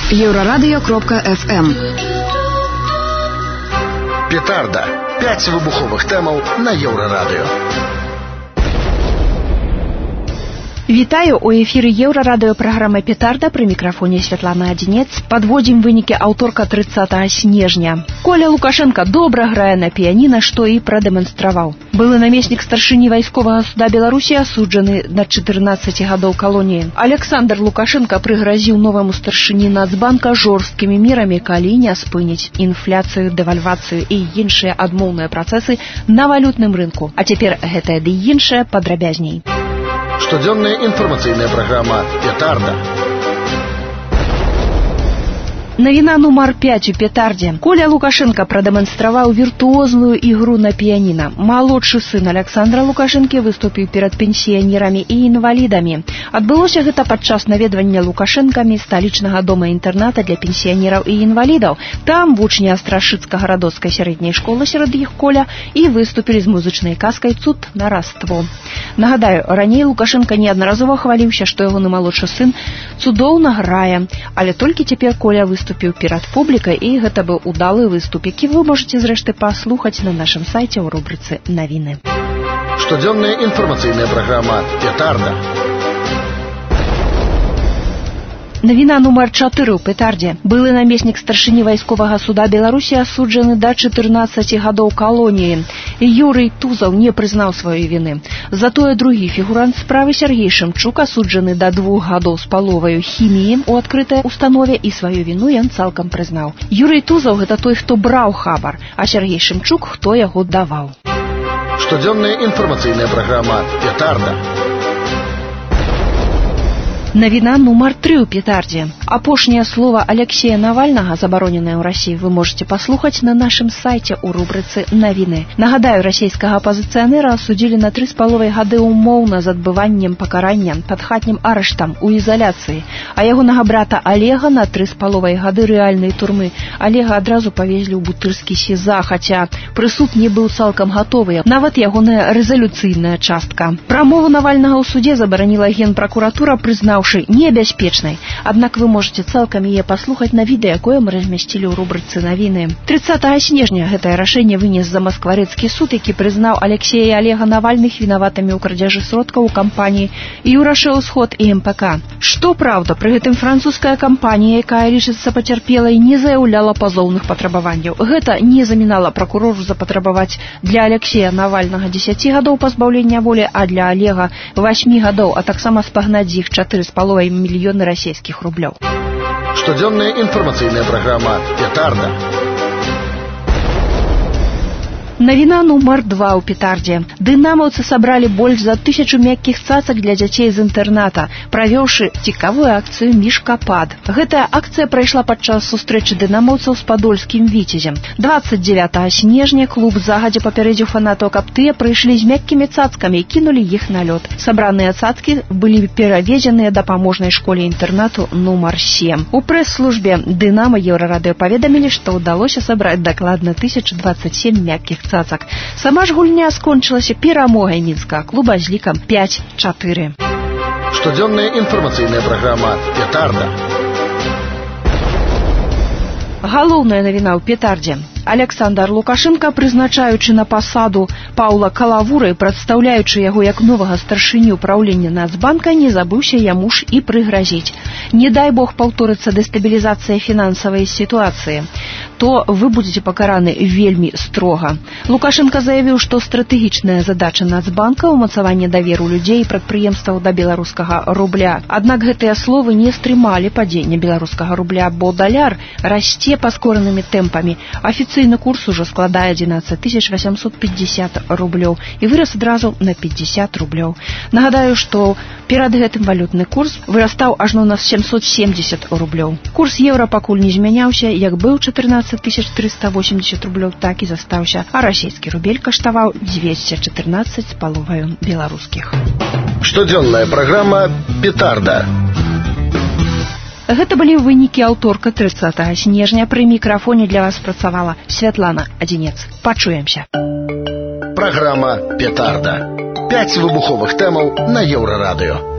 Еврорадио.FM. Петарда. 5 вибухових темаў на Еврорадио. Вітаю, у эфіры Еўрарадыё праграма «Петарда», пры мікрафоне Святлана Адзінец. Падводзім вынікі аўторка 30 снежня. Коля Лукашенко добра грае на піяніна, што і прадэманстраваў. Былы намеснік старшыні вайсковага суда Беларусі асуджаны на 14 гадоў калоніі. Александр Лукашенко прыгразіў новаму старшыні Нацбанка жорсткімі мерамі, калі не спыніць інфляцыю, дэвальвацыю і іншыя адмоўныя працэсы на валютным рынку. А цяпер гэтае ды іншае падрабязней. Штодзённая інфармацыйная праграма «Петарда». Навіна нумар 5 у «Петардзе». Коля Лукашенко прадэманстраваў віртуозную ігру на піяніна. Малодшы сын Александра Лукашэнкі выступіў перад пенсіянерамі і інвалідамі. Адбылося гэта падчас наведвання Лукашэнкамі сталічнага дома-інтэрната для пенсіянераў і інвалідаў. Там вучні Астрашыцкага радоцкай сярэдняй школы, сярод іх Коля, і выступілі з музычнай казкай «Цуд на раство». Нагадаю, раней Лукашенко неаднаразова хваліўся, што ягоны малодшы сын цудоўна грае, але толькі цяпер Коля выступіў перад публікай, і гэта быў удалы выступ, які вы можаце зрэшты паслухаць на нашым сайце ў рубрыцы «Навіны». Штодзённая інфармацыйная праграма «Петарда». Навіна нумар 4 у «Петардзе». Былы намеснік старшыні вайсковага суда Беларусі асуджаны да 14 гадоў калоніі. Юрый Тузаў не прызнаў сваёй віны. Затое другі фігурант справы Сергей Шымчук асуджаны да 2 гадоў з паловаю хіміі ў адкрытай установе, і сваю віну ён цалкам прызнаў. Юрый Тузаў — гэта той, хто браў хабар, а Сергей Шымчук — хто яго даваў. Штодзённая інфармацыйная праграма «Петарда». Навіна нумар 3 у «Петардзе». Апошняе слова Алексея Навальнага, забароненае ў Расіі, вы можаце паслухаць на нашым сайце ў рубрыцы «Навіны». Нагадаю, расійскага апазіцыянера асудзілі на 3,5 гады умоўна з адбываннем пакарання пад хатнім арыштам у ізаляцыі, а ягонага брата Алега на 3,5 гады рэальнай турмы. Алега адразу павезлі ў бутырскі СІЗА, хаця прысуд не быў цалкам гатовы, нават ягоная рэзалюцыйная частка. Прамову Навальнага ў судзе забараніла генпракуратура, прызнаў небяспечнай. Аднак вы можаце цалкам яе паслухаць на відэа, якое мы размясцілі ў рубрыцы «Навіны». 30 снежня гэтае рашэнне вынес замаскварэцкі суд, які прызнаў Алексея і Алега Навальных вінаватымі ў крадзяжы сродкаў у кампаніі «Еўрашоу Сход» і МПК. Што праўда, пры гэтым французская кампанія, якая лічыцца пацярпелай, не заяўляла пазоўных патрабаванняў. Гэта не замінала пракурору запатрабаваць для Алексея Навальнага 10 гадоў пазбаўлення волі, а для Алега 8 гадоў, а таксама спагнаць з іх 4,5 мільёны расійскіх рублёў. Штодзённая інфармацыйная праграма «Петарда». Навіна нумар 2 у «Петардзе». Дынамаўцы сабралі больш за 1000 мяккіх цацак для дзяцей з інтэрната, правёўшы цікавую акцыю «Мішкапад». Гэтая акцыя прайшла падчас сустрэчы дынамаўцаў з падольскім віцязем. 29 снежня клуб загадзя папярэдзіў фанатаў, каб тыя прыйшлі з мяккімі цацкамі і кінулі іх на лёд. Сабраныя цацкі былі перавезеныя дапаможнай школе-інтэрнату нумар 7. У прэс-службе «Дынамо» Еўрарадыё паведамілі, што ўдалося сабраць дакладна 1027 мяккіх цацак. Сама ж гульня скончылася перамогай мінскага клуба з лікам 5-4. Штодзённая інфармацыйная праграма «Петарда». Галоўная навіна ў «Петардзе». Александр Лукашенко, прызначаючы на пасаду Паўла Калавура і прадстаўляючы яго як новага старшыню праўлення Нацбанка, не забыўся яму ж і прыгразіць. Не дай бог паўторыцца дэстабілізацыя фінансавай сітуацыі, то вы будзеце пакараны вельмі строга. Лукашенко заявіў, што стратэгічная задача Нацбанка — ўмацаванне даверу людзей і прадпрыемстваў да беларускага рубля. Аднак гэтыя словы не стрымалі падзення беларускага рубля, бо даляр расце паскоранымі тэмпамі. Афіцыйны курс ужо складае 11 850 рублёў і вырас адразу на 50 рублёў. Нагадаю, што перад гэтым валютны курс вырастаў ажно на 770 рублёў. Курс еўра пакуль не змяняўся, як быў 14 380 рублёў, так і застаўся, а расійскі рубель каштаваў 214,5 беларускіх. Штодзённая праграма «Петарда». Гэта былі вынікі аўторка 30 снежня. Пры мікрафоне для вас працавала Святлана Адзінец. Пачуемся. Праграма «Петарда». 5 выбуховых тэмаў на Еўрарадыё.